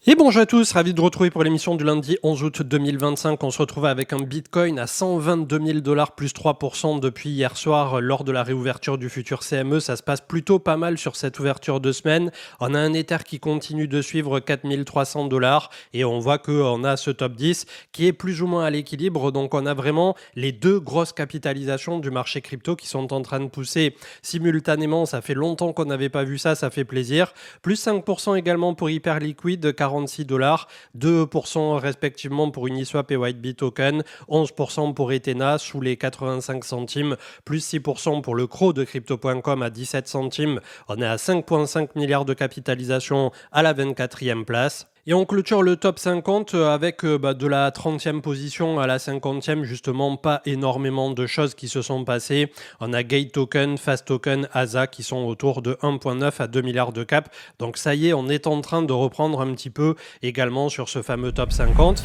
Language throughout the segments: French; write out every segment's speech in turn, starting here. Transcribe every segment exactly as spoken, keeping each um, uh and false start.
Et bonjour à tous, ravi de vous retrouver pour l'émission du lundi onze août deux mille vingt-cinq. On se retrouve avec un Bitcoin à cent vingt-deux mille dollars plus trois pour cent depuis hier soir lors de la réouverture du futur C M E. Ça se passe plutôt pas mal sur cette ouverture de semaine. On a un Ether qui continue de suivre quatre mille trois cents dollars et on voit qu'on a ce top dix qui est plus ou moins à l'équilibre. Donc on a vraiment les deux grosses capitalisations du marché crypto qui sont en train de pousser simultanément. Ça fait longtemps qu'on n'avait pas vu ça, ça fait plaisir. Plus cinq pour cent également pour Hyperliquid, quarante-six dollars, deux pour cent respectivement pour Uniswap et Whitebit Token, onze pour cent pour Ethena sous les quatre-vingt-cinq centimes, plus six pour cent pour le C R O de crypto point com à dix-sept centimes. On est à cinq virgule cinq milliards de capitalisation à la vingt-quatrième place. Et on clôture le top cinquante avec euh, bah, de la trentième position à la cinquantième, justement pas énormément de choses qui se sont passées. On a Gate Token, Fast Token, A S A qui sont autour de un virgule neuf à deux milliards de cap. Donc ça y est, on est en train de reprendre un petit peu également sur ce fameux top cinquante.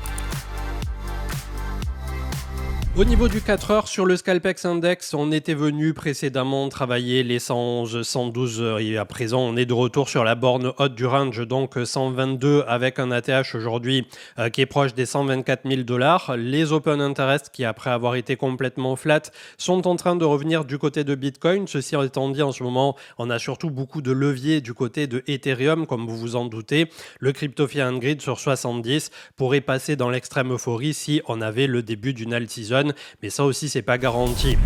Au niveau du quatre heures, sur le Scalpex Index, on était venu précédemment travailler les cent onze, cent douze et à présent on est de retour sur la borne haute du range, donc cent vingt-deux avec un A T H aujourd'hui euh, qui est proche des cent vingt-quatre mille dollars. Les Open Interest qui après avoir été complètement flat sont en train de revenir du côté de Bitcoin. Ceci étant dit, en ce moment on a surtout beaucoup de leviers du côté de Ethereum comme vous vous en doutez. Le Crypto Fear and Greed sur soixante-dix pourrait passer dans l'extrême euphorie si on avait le début d'une alt season. Mais ça aussi, c'est pas garanti.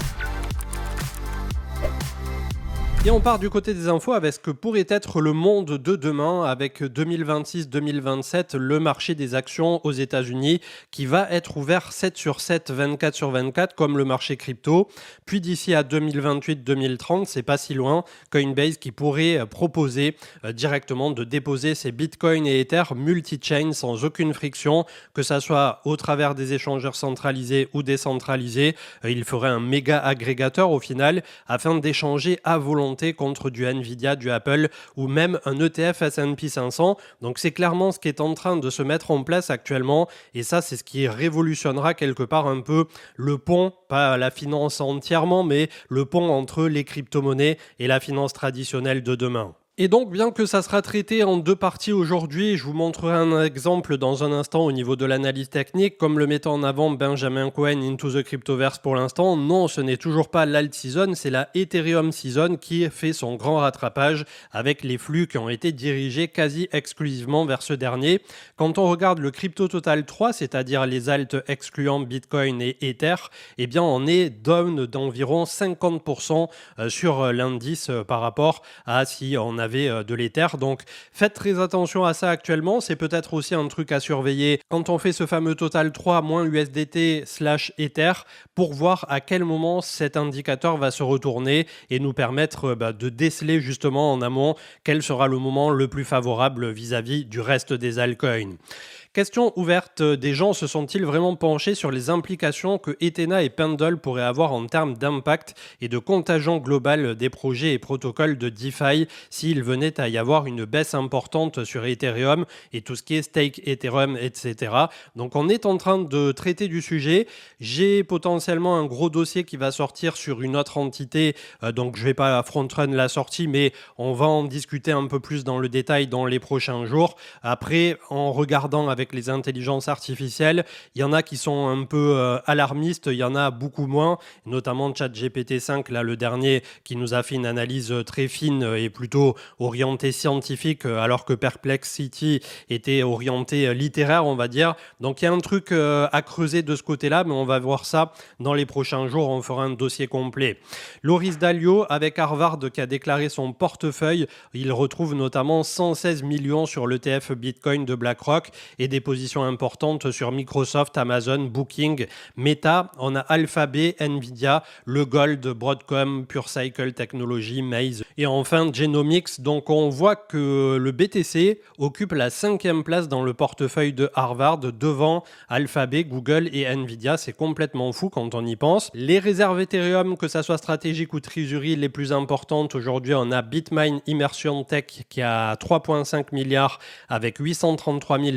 Et on part du côté des infos avec ce que pourrait être le monde de demain avec deux mille vingt-six deux mille vingt-sept, le marché des actions aux États-Unis qui va être ouvert sept sur sept, vingt-quatre sur vingt-quatre comme le marché crypto. Puis d'ici à deux mille vingt-huit deux mille trente, c'est pas si loin, Coinbase qui pourrait proposer euh, directement de déposer ses Bitcoin et Ether multi-chain sans aucune friction, que ça soit au travers des échangeurs centralisés ou décentralisés. Euh, il ferait un méga agrégateur au final afin d'échanger à volonté contre du Nvidia, du Apple ou même un E T F S and P cinq cents. Donc c'est clairement ce qui est en train de se mettre en place actuellement et ça c'est ce qui révolutionnera quelque part un peu le pont, pas la finance entièrement, mais le pont entre les crypto-monnaies et la finance traditionnelle de demain. Et donc, bien que ça sera traité en deux parties aujourd'hui, je vous montrerai un exemple dans un instant au niveau de l'analyse technique, comme le mettait en avant Benjamin Cohen Into the Cryptoverse pour l'instant. Non, ce n'est toujours pas l'alt season, c'est la Ethereum season qui fait son grand rattrapage avec les flux qui ont été dirigés quasi exclusivement vers ce dernier. Quand on regarde le Crypto Total trois, c'est-à-dire les alts excluant Bitcoin et Ether, eh bien, on est down d'environ cinquante pour cent sur l'indice par rapport à si on a avait de l'Ether. Donc faites très attention à ça actuellement. C'est peut-être aussi un truc à surveiller quand on fait ce fameux Total trois moins U S D T slash Ether pour voir à quel moment cet indicateur va se retourner et nous permettre bah, de déceler justement en amont quel sera le moment le plus favorable vis-à-vis du reste des altcoins. Question ouverte, des gens se sont-ils vraiment penchés sur les implications que Ethena et Pendle pourraient avoir en termes d'impact et de contagion globale des projets et protocoles de DeFi s'il venait à y avoir une baisse importante sur Ethereum et tout ce qui est stake Ethereum, et cetera. Donc on est en train de traiter du sujet. J'ai potentiellement un gros dossier qui va sortir sur une autre entité, euh, donc je ne vais pas front-run la sortie, mais on va en discuter un peu plus dans le détail dans les prochains jours. Après, en regardant avec les intelligences artificielles, il y en a qui sont un peu euh, alarmistes, il y en a beaucoup moins, notamment ChatGPT cinq, là le dernier, qui nous a fait une analyse très fine et plutôt orientée scientifique, alors que Perplexity était orienté littéraire, on va dire. Donc il y a un truc euh, à creuser de ce côté-là, mais on va voir ça dans les prochains jours, on fera un dossier complet. Loris Dalio, avec Harvard, qui a déclaré son portefeuille, il retrouve notamment cent seize millions sur l'E T F Bitcoin de BlackRock et des positions importantes sur Microsoft, Amazon, Booking, Meta. On a Alphabet, Nvidia, le Gold, Broadcom, PureCycle Technologies, Maze et enfin Genomics. Donc on voit que le B T C occupe la cinquième place dans le portefeuille de Harvard devant Alphabet, Google et Nvidia. C'est complètement fou quand on y pense. Les réserves Ethereum, que ça soit stratégique ou trésorerie, les plus importantes aujourd'hui, on a Bitmain Immersion Tech qui a trois virgule cinq milliards avec huit cent trente-trois mille Ether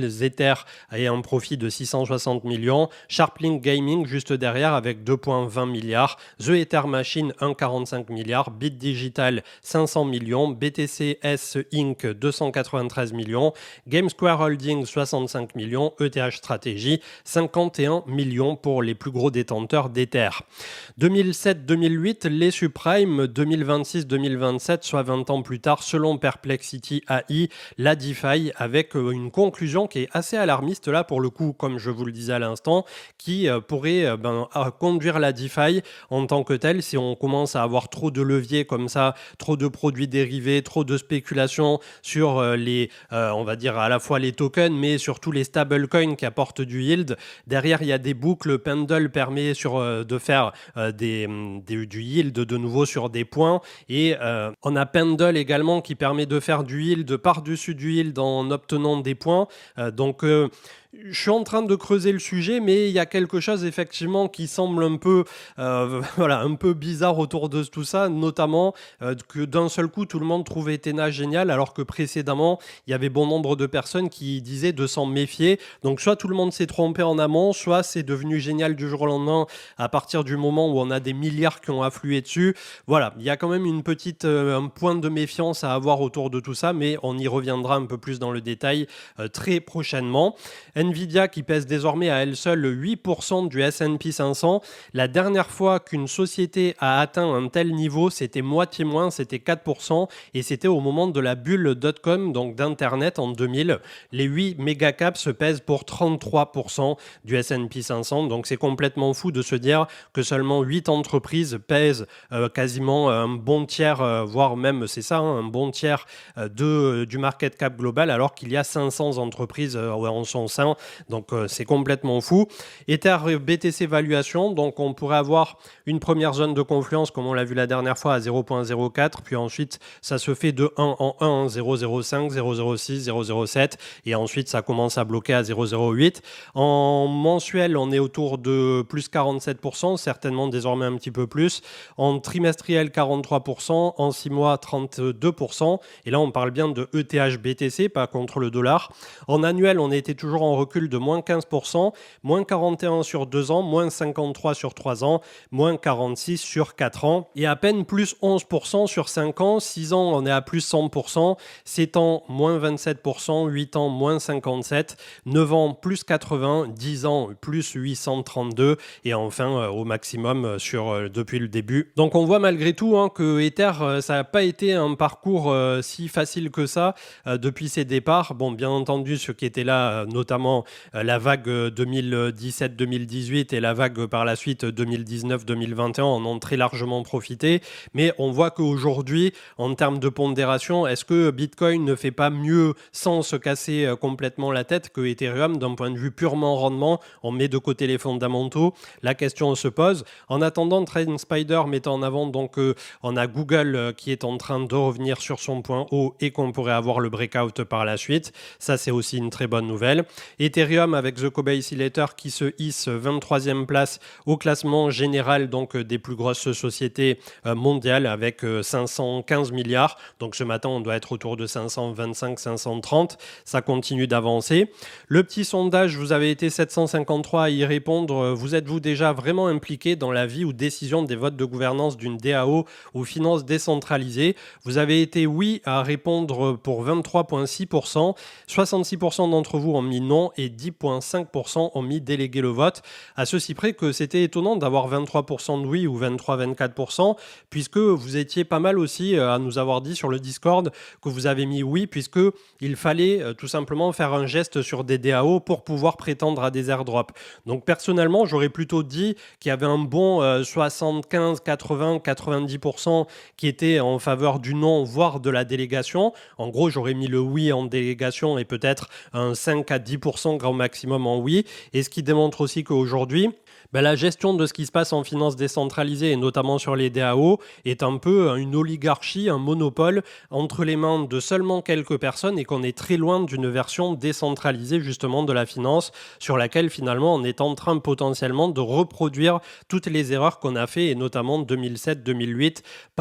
Ether et un profit de six cent soixante millions. Sharplink Gaming juste derrière avec deux virgule vingt milliards. The Ether Machine un virgule quarante-cinq milliards. Bit Digital cinq cents millions. B T C S Inc deux cent quatre-vingt-treize millions. GameSquare Holdings soixante-cinq millions. E T H Stratégie cinquante et un millions pour les plus gros détenteurs d'Ether. deux mille sept deux mille huit, les subprimes. deux mille vingt-six deux mille vingt-sept, soit vingt ans plus tard, selon Perplexity A I, la DeFi avec une conclusion qui est assez alarmiste là pour le coup, comme je vous le disais à l'instant, qui pourrait ben, conduire la DeFi en tant que telle si on commence à avoir trop de leviers comme ça, trop de produits dérivés, trop de spéculation sur les, euh, on va dire à la fois les tokens, mais surtout les stablecoins qui apportent du yield. Derrière, il y a des boucles. Pendle permet sur, euh, de faire euh, des, des, du yield de nouveau sur des points. Et euh, on a Pendle également qui permet de faire du yield par-dessus du yield en obtenant des points. Euh, donc, euh, je suis en train de creuser le sujet, mais il y a quelque chose effectivement qui semble un peu, euh, voilà, un peu bizarre autour de tout ça, notamment euh, que d'un seul coup tout le monde trouvait Ethena génial, alors que précédemment il y avait bon nombre de personnes qui disaient de s'en méfier. Donc soit tout le monde s'est trompé en amont, soit c'est devenu génial du jour au lendemain à partir du moment où on a des milliards qui ont afflué dessus. Voilà, il y a quand même une petite, euh, un point de méfiance à avoir autour de tout ça, mais on y reviendra un peu plus dans le détail euh, très prochainement. Nvidia qui pèse désormais à elle seule huit pour cent du S and P cinq cents. La dernière fois qu'une société a atteint un tel niveau, c'était moitié moins, c'était quatre pour cent et c'était au moment de la bulle dot-com, donc d'Internet en deux mille. Les huit mégacaps se pèsent pour trente-trois pour cent du S and P cinq cents, donc c'est complètement fou de se dire que seulement huit entreprises pèsent euh, quasiment un bon tiers, euh, voire même c'est ça, hein, un bon tiers euh, de, euh, du market cap global, alors qu'il y a cinq cents entreprises euh, en son sein. Donc euh, c'est complètement fou. Ether B T C valuation, donc on pourrait avoir une première zone de confluence comme on l'a vu la dernière fois à zéro virgule zéro quatre, puis ensuite ça se fait de un en un, zéro virgule zéro cinq, zéro virgule zéro six, zéro virgule zéro sept et ensuite ça commence à bloquer à zéro virgule zéro huit. En mensuel, on est autour de plus quarante-sept pour cent, certainement désormais un petit peu plus. En trimestriel, quarante-trois pour cent. En six mois, trente-deux pour cent. Et là, on parle bien de E T H B T C, pas contre le dollar. En annuel, on était toujours en recul de moins quinze pour cent, moins quarante et un sur deux ans, moins cinquante-trois sur trois ans, moins quarante-six sur quatre ans et à peine plus onze pour cent sur cinq ans. six ans, on est à plus cent pour cent, sept ans, moins vingt-sept pour cent, huit ans, moins cinquante-sept, neuf ans, plus quatre-vingts, dix ans, plus huit cent trente-deux et enfin euh, au maximum euh, sur, euh, depuis le début. Donc on voit malgré tout hein, que Ether, euh, ça n'a pas été un parcours euh, si facile que ça euh, depuis ses départs. Bon, bien entendu, ceux qui étaient là, euh, notamment euh, la vague deux mille dix-sept deux mille dix-huit et la vague par la suite deux mille dix-neuf deux mille vingt et un en ont très largement profité. Mais on voit qu'aujourd'hui, en termes de pondération, est-ce que Bitcoin ne fait pas mieux sans se casser euh, complètement la tête que Ethereum d'un point de vue purement rendement? On met de côté les fondamentaux. La question se pose. En attendant, TrendSpider met en avant donc euh, on a Google euh, qui est en train de revenir sur son point haut et qu'on pourrait avoir le breakout par la suite. Ça, c'est aussi une très bonne nouvelle. Ethereum avec The Kobe Oscillator qui se hisse vingt-troisième place au classement général donc des plus grosses sociétés euh, mondiales avec euh, cinq cent quinze milliards. Donc ce matin, on doit être autour de cinq cent vingt-cinq cinq cent trente. Ça continue d'avancer. Le petit sondage, vous avez été sept cent cinquante-trois à y répondre. Vous êtes-vous déjà vraiment impliqué dans la vie ou décision des votes de gouvernance d'une D A O ou finance décentralisée? Vous avez été oui à répondre pour vingt-trois virgule six pour cent. soixante-six pour cent d'entre vous ont mis non et dix virgule cinq pour cent ont mis déléguer le vote. À ceci près que c'était étonnant d'avoir vingt-trois pour cent de oui ou vingt-trois vingt-quatre pour cent puisque vous étiez pas mal aussi à nous avoir dit sur le Discord que vous avez mis oui puisque il fallait tout simplement faire un geste sur des D A O pour pouvoir prétendre à des airdrops. Donc personnellement, j'aurais plutôt dit qu'il y avait un bon euh, soixante-quinze, quatre-vingts, quatre-vingt-dix pour cent qui était en faveur du non, voire de la délégation. En gros, j'aurais mis le oui en délégation et peut-être un cinq à dix pour cent grand maximum en oui. Et ce qui démontre aussi qu'aujourd'hui, ben, la gestion de ce qui se passe en finance décentralisée et notamment sur les D A O est un peu une oligarchie, un monopole entre les mains de seulement quelques personnes et qu'on est très loin d'une version décentralisée justement de la finance sur laquelle finalement on est en train potentiellement de reproduire toutes les erreurs qu'on a fait et notamment deux mille sept deux mille huit, pas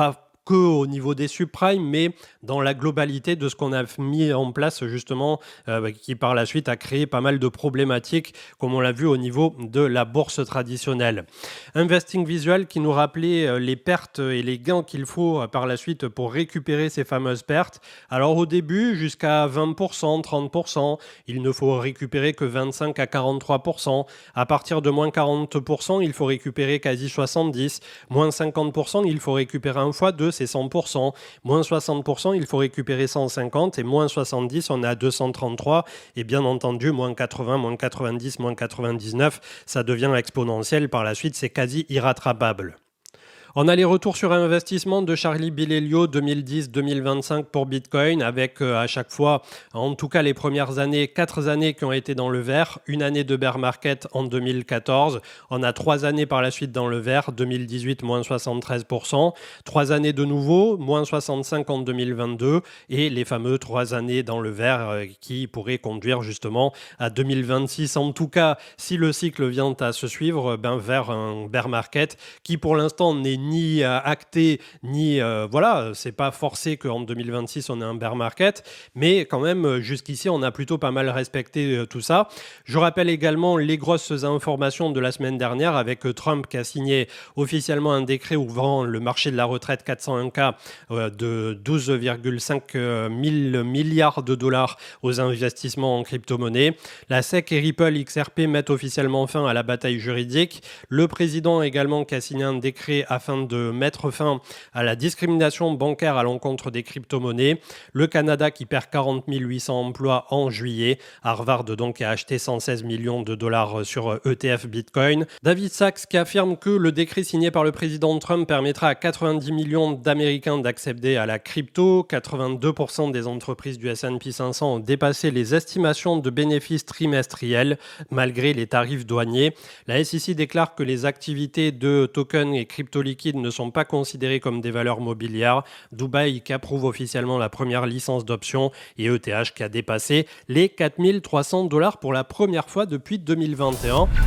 qu'au niveau des subprimes, mais dans la globalité de ce qu'on a mis en place justement, euh, qui par la suite a créé pas mal de problématiques, comme on l'a vu au niveau de la bourse traditionnelle. Investing Visual qui nous rappelait euh, les pertes et les gains qu'il faut euh, par la suite pour récupérer ces fameuses pertes. Alors au début, jusqu'à vingt pour cent, trente pour cent, il ne faut récupérer que vingt-cinq à quarante-trois pour cent. À partir de moins quarante pour cent, il faut récupérer quasi soixante-dix. Moins cinquante pour cent, il faut récupérer un fois deux, c'est cent pour cent. Moins soixante pour cent, il faut récupérer cent cinquante. Et moins soixante-dix, on est à deux cent trente-trois. Et bien entendu, moins quatre-vingts, moins quatre-vingt-dix, moins quatre-vingt-dix-neuf, ça devient exponentiel. Par la suite, c'est quasi irrattrapable. On a les retours sur investissement de Charlie Bilelio deux mille dix deux mille vingt-cinq pour Bitcoin avec euh, à chaque fois, en tout cas les premières années, quatre années qui ont été dans le vert, une année de bear market en deux mille quatorze, on a trois années par la suite dans le vert, deux mille dix-huit moins soixante-treize pour cent, trois années de nouveau, moins soixante-cinq en deux mille vingt-deux et les fameux trois années dans le vert euh, qui pourraient conduire justement à deux mille vingt-six. En tout cas, si le cycle vient à se suivre, ben, vers un bear market qui pour l'instant n'est ni euh, acté, ni euh, voilà, c'est pas forcé qu'en deux mille vingt-six on ait un bear market, mais quand même jusqu'ici on a plutôt pas mal respecté euh, tout ça. Je rappelle également les grosses informations de la semaine dernière avec euh, Trump qui a signé officiellement un décret ouvrant le marché de la retraite quatre cent un K euh, de douze virgule cinq mille milliards de dollars aux investissements en crypto-monnaie. La S E C et Ripple X R P mettent officiellement fin à la bataille juridique. Le président également qui a signé un décret afin de mettre fin à la discrimination bancaire à l'encontre des crypto-monnaies. Le Canada qui perd quarante mille huit cents emplois en juillet. Harvard donc a acheté cent seize millions de dollars sur E T F Bitcoin. David Sachs qui affirme que le décret signé par le président Trump permettra à quatre-vingt-dix millions d'Américains d'accéder à la crypto. quatre-vingt-deux pour cent des entreprises du S and P cinq cents ont dépassé les estimations de bénéfices trimestriels malgré les tarifs douaniers. La S E C déclare que les activités de tokens et crypto liquides ne sont pas considérés comme des valeurs mobilières. Dubaï qui approuve officiellement la première licence d'option et E T H qui a dépassé les quatre mille trois cents dollars pour la première fois depuis deux mille vingt et un.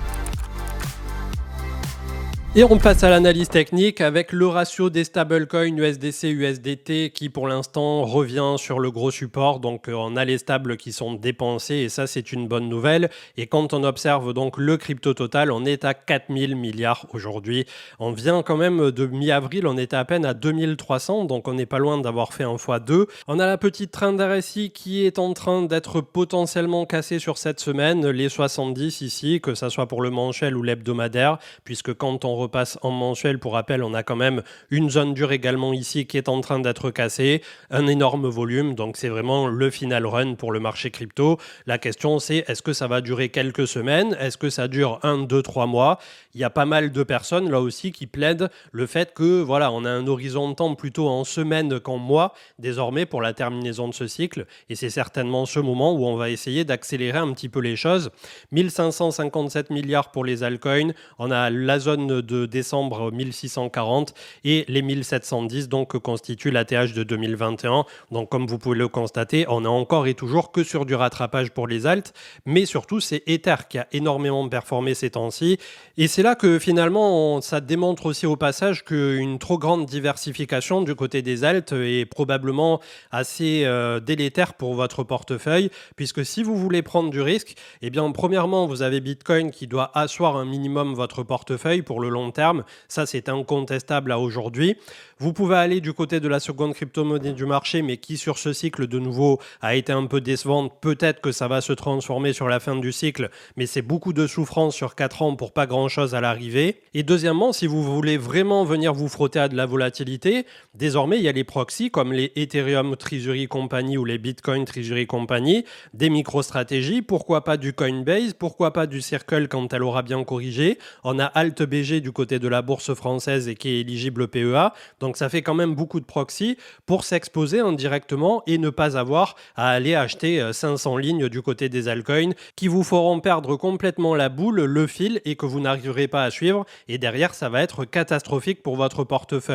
Et on passe à l'analyse technique avec le ratio des stablecoins U S D C U S D T qui pour l'instant revient sur le gros support. Donc on a les stables qui sont dépensés et ça c'est une bonne nouvelle. Et quand on observe donc le crypto total, on est à quatre mille milliards aujourd'hui. On vient quand même de mi-avril, on était à peine à deux mille trois cents, donc on n'est pas loin d'avoir fait un fois deux. On a la petite trend R S I qui est en train d'être potentiellement cassée sur cette semaine, les soixante-dix ici, que ça soit pour le mensuel ou l'hebdomadaire, puisque quand on repasse en mensuel, pour rappel, on a quand même une zone dure également ici qui est en train d'être cassée, un énorme volume, donc c'est vraiment le final run pour le marché crypto. La question c'est, est-ce que ça va durer quelques semaines? Est-ce que ça dure un, deux, trois mois? Il y a pas mal de personnes là aussi qui plaident le fait que voilà, on a un horizon de temps plutôt en semaines qu'en mois désormais pour la terminaison de ce cycle, et c'est certainement ce moment où on va essayer d'accélérer un petit peu les choses. mille cinq cent cinquante-sept milliards pour les altcoins, on a la zone de de décembre mille six cent quarante et les mille sept cent dix donc que constitue l'A T H de deux mille vingt et un. Donc comme vous pouvez le constater, on est encore et toujours que sur du rattrapage pour les alts, mais surtout c'est Ether qui a énormément performé ces temps-ci et c'est là que finalement on, ça démontre aussi au passage qu'une trop grande diversification du côté des alts est probablement assez euh, délétère pour votre portefeuille, puisque si vous voulez prendre du risque, eh bien premièrement vous avez Bitcoin qui doit asseoir un minimum votre portefeuille pour le long terme, ça c'est incontestable à aujourd'hui. Vous pouvez aller du côté de la seconde crypto-monnaie du marché, mais qui sur ce cycle de nouveau a été un peu décevante. Peut-être que ça va se transformer sur la fin du cycle, mais c'est beaucoup de souffrance sur quatre ans pour pas grand-chose à l'arrivée. Et deuxièmement, si vous voulez vraiment venir vous frotter à de la volatilité, désormais il y a les proxys comme les Ethereum Treasury Company ou les Bitcoin Treasury Company, des micro-stratégies, pourquoi pas du Coinbase, pourquoi pas du Circle quand elle aura bien corrigé. On a AltBG du côté de la bourse française et qui est éligible P E A. Donc ça fait quand même beaucoup de proxy pour s'exposer indirectement et ne pas avoir à aller acheter cinq cents lignes du côté des altcoins qui vous feront perdre complètement la boule, le fil et que vous n'arriverez pas à suivre. Et derrière, ça va être catastrophique pour votre portefeuille.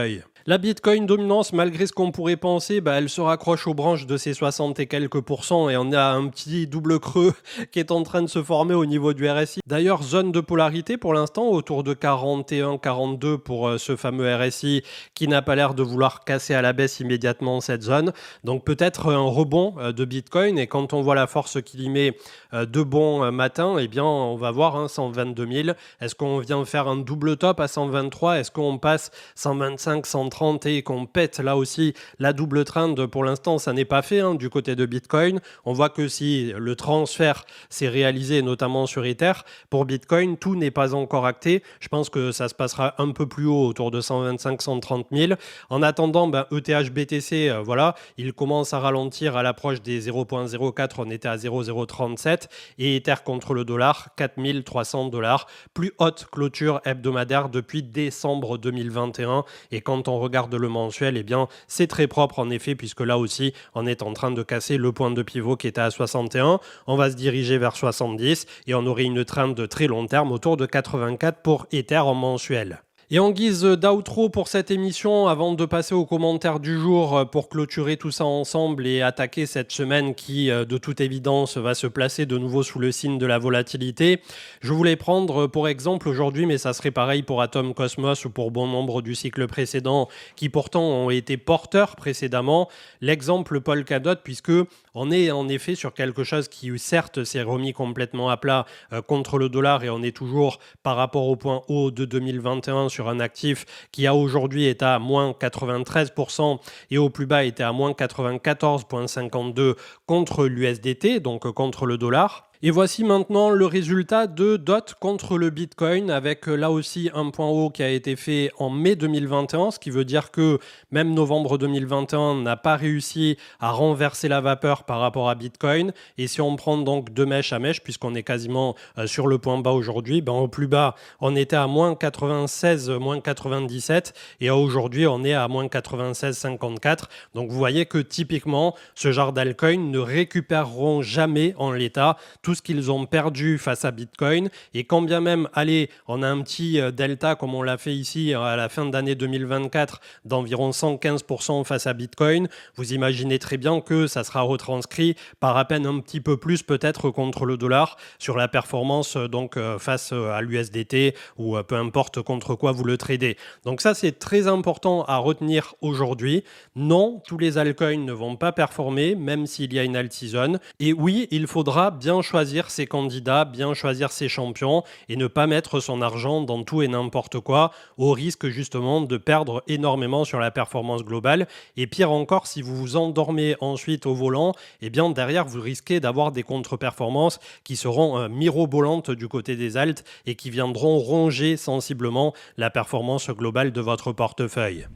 La Bitcoin dominance, malgré ce qu'on pourrait penser, bah, elle se raccroche aux branches de ces soixante et quelques pourcents et on a un petit double creux qui est en train de se former au niveau du R S I. D'ailleurs, zone de polarité pour l'instant autour de quarante et un quarante-deux pour euh, ce fameux R S I qui n'a pas l'air de vouloir casser à la baisse immédiatement cette zone. Donc peut-être un rebond euh, de Bitcoin et quand on voit la force qu'il y met euh, de bon euh, matin, eh bien on va voir hein, cent vingt-deux mille. Est-ce qu'on vient faire un double top à cent vingt-trois? Est-ce qu'on passe cent vingt-cinq, cent trente et qu'on pète là aussi la double trend? Pour l'instant, ça n'est pas fait hein, du côté de Bitcoin. On voit que si le transfert s'est réalisé notamment sur Ether, pour Bitcoin, tout n'est pas encore acté. Je pense que ça se passera un peu plus haut, autour de cent vingt-cinq, cent trente mille. En attendant, ben, E T H B T C, euh, voilà, il commence à ralentir à l'approche des zéro virgule zéro quatre, on était à zéro virgule zéro trente-sept et Ether contre le dollar, quatre mille trois cents dollars, plus haute clôture hebdomadaire depuis décembre deux mille vingt et un. Et quand on regarde le mensuel, eh bien, c'est très propre en effet, puisque là aussi, on est en train de casser le point de pivot qui était à soixante et un. On va se diriger vers soixante-dix et on aurait une trend de très long terme autour de quatre-vingt-quatre pour Ether en mensuel. Et en guise d'outro pour cette émission, avant de passer aux commentaires du jour pour clôturer tout ça ensemble et attaquer cette semaine qui, de toute évidence, va se placer de nouveau sous le signe de la volatilité, je voulais prendre pour exemple aujourd'hui, mais ça serait pareil pour Atom Cosmos ou pour bon nombre du cycle précédent qui pourtant ont été porteurs précédemment, l'exemple Polkadot, puisque on est en effet sur quelque chose qui certes s'est remis complètement à plat euh, contre le dollar et on est toujours par rapport au point haut de deux mille vingt et un sur un actif qui a aujourd'hui est à moins quatre-vingt-treize pour cent et au plus bas était à moins quatre-vingt-quatorze virgule cinquante-deux contre l'U S D T, donc contre le dollar. Et voici maintenant le résultat de D O T contre le Bitcoin avec là aussi un point haut qui a été fait en mai deux mille vingt et un, ce qui veut dire que même novembre deux mille vingt et un n'a pas réussi à renverser la vapeur par rapport à Bitcoin. Et si on prend donc de mèche à mèche, puisqu'on est quasiment sur le point bas aujourd'hui, ben au plus bas on était à moins quatre-vingt-seize, moins quatre-vingt-dix-sept et aujourd'hui on est à moins quatre-vingt-seize virgule cinquante-quatre. Donc vous voyez que typiquement ce genre d'altcoins ne récupéreront jamais en l'état tout ce qu'ils ont perdu face à Bitcoin. Et quand bien même, allez, on a un petit delta comme on l'a fait ici à la fin d'année deux mille vingt-quatre d'environ cent quinze pour cent face à Bitcoin, vous imaginez très bien que ça sera retranscrit par à peine un petit peu plus peut-être contre le dollar sur la performance donc face à l'U S D T ou peu importe contre quoi vous le tradez. Donc ça c'est très important à retenir aujourd'hui. Non, tous les altcoins ne vont pas performer même s'il y a une alt season. Et oui, il faudra bien choisir choisir ses candidats, bien choisir ses champions et ne pas mettre son argent dans tout et n'importe quoi au risque justement de perdre énormément sur la performance globale. Et pire encore, si vous vous endormez ensuite au volant, eh bien derrière vous risquez d'avoir des contre-performances qui seront euh, mirobolantes du côté des alts et qui viendront ronger sensiblement la performance globale de votre portefeuille.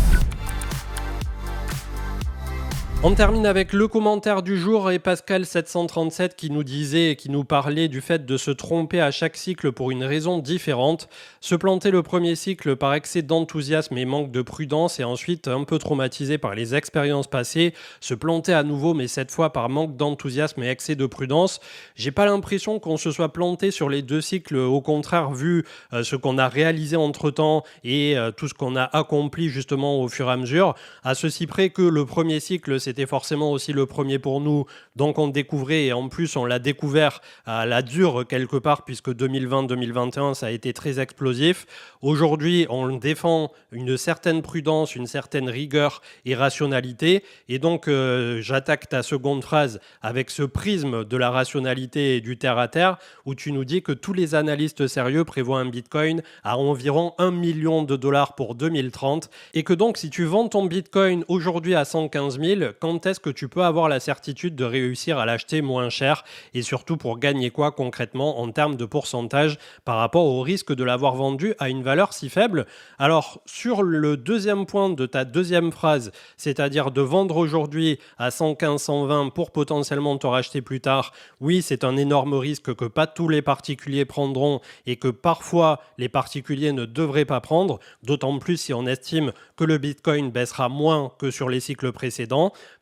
On termine avec le commentaire du jour et Pascal sept cent trente-sept qui nous disait et qui nous parlait du fait de se tromper à chaque cycle pour une raison différente. Se planter le premier cycle par excès d'enthousiasme et manque de prudence et ensuite un peu traumatisé par les expériences passées. Se planter à nouveau mais cette fois par manque d'enthousiasme et excès de prudence. J'ai pas l'impression qu'on se soit planté sur les deux cycles. Au contraire, vu euh, ce qu'on a réalisé entre temps et euh, tout ce qu'on a accompli justement au fur et à mesure, à ceci près que le premier cycle c'est c'était forcément aussi le premier pour nous, donc on découvrait et en plus on l'a découvert à la dure quelque part puisque deux mille vingt deux mille vingt et un ça a été très explosif. Aujourd'hui on défend une certaine prudence, une certaine rigueur et rationalité et donc euh, j'attaque ta seconde phrase avec ce prisme de la rationalité et du terre à terre où tu nous dis que tous les analystes sérieux prévoient un Bitcoin à environ un million de dollars pour deux mille trente et que donc si tu vends ton Bitcoin aujourd'hui à cent quinze mille, quand est-ce que tu peux avoir la certitude de réussir à l'acheter moins cher et surtout pour gagner quoi concrètement en termes de pourcentage par rapport au risque de l'avoir vendu à une valeur si faible? Alors sur le deuxième point de ta deuxième phrase, c'est-à-dire de vendre aujourd'hui à cent quinze cent vingt pour potentiellement te racheter plus tard, oui c'est un énorme risque que pas tous les particuliers prendront et que parfois les particuliers ne devraient pas prendre, d'autant plus si on estime que le Bitcoin baissera moins que sur les cycles précédents.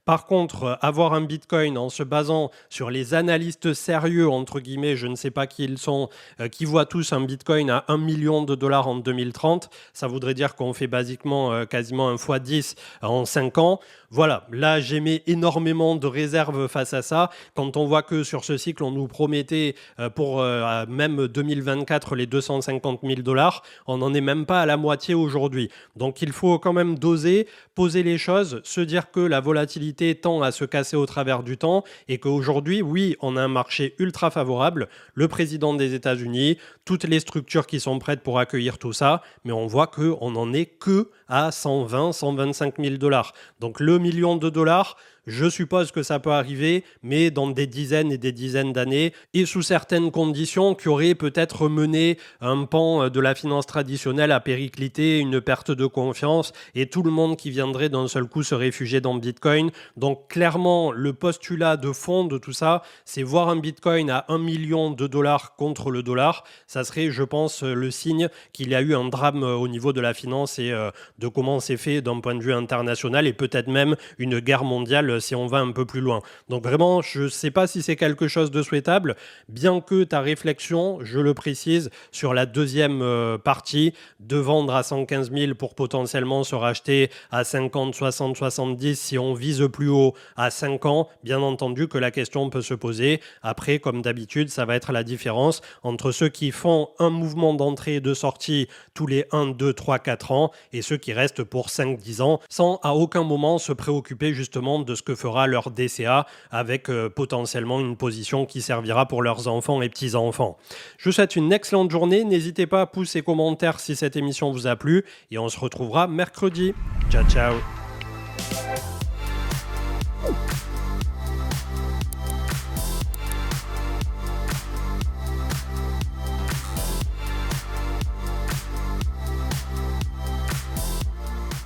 Par contre, avoir un Bitcoin en se basant sur les analystes sérieux, entre guillemets, je ne sais pas qui ils sont, euh, qui voient tous un Bitcoin à un million de dollars en deux mille trente, ça voudrait dire qu'on fait basiquement euh, quasiment un fois dix en cinq ans. Voilà, là j'émets énormément de réserves face à ça. Quand on voit que sur ce cycle, on nous promettait euh, pour euh, même deux mille vingt-quatre les deux cent cinquante mille dollars, on n'en est même pas à la moitié aujourd'hui. Donc il faut quand même doser, poser les choses, se dire que la volatilité tend à se casser au travers du temps et qu'aujourd'hui, oui, on a un marché ultra favorable. Le président des États-Unis, toutes les structures qui sont prêtes pour accueillir tout ça, mais on voit qu'on n'en est que à cent vingt, cent vingt-cinq mille dollars. Donc le million de dollars, je suppose que ça peut arriver, mais dans des dizaines et des dizaines d'années et sous certaines conditions qui auraient peut-être mené un pan de la finance traditionnelle à péricliter, une perte de confiance et tout le monde qui viendrait d'un seul coup se réfugier dans Bitcoin. Donc clairement, le postulat de fond de tout ça, c'est voir un Bitcoin à un million de dollars contre le dollar. Ça serait, je pense, le signe qu'il y a eu un drame au niveau de la finance et de comment c'est fait d'un point de vue international et peut-être même une guerre mondiale si on va un peu plus loin. Donc vraiment, je ne sais pas si c'est quelque chose de souhaitable, bien que ta réflexion, je le précise, sur la deuxième euh, partie, de vendre à cent quinze mille pour potentiellement se racheter à cinquante, soixante, soixante-dix si on vise plus haut à cinq ans, bien entendu que la question peut se poser. Après, comme d'habitude, ça va être la différence entre ceux qui font un mouvement d'entrée et de sortie tous les un, deux, trois, quatre ans et ceux qui restent pour cinq, dix ans sans à aucun moment se préoccuper justement de ce que fera leur D C A avec euh, potentiellement une position qui servira pour leurs enfants et petits-enfants. Je vous souhaite une excellente journée. N'hésitez pas à pousser commentaires si cette émission vous a plu et on se retrouvera mercredi. Ciao, ciao.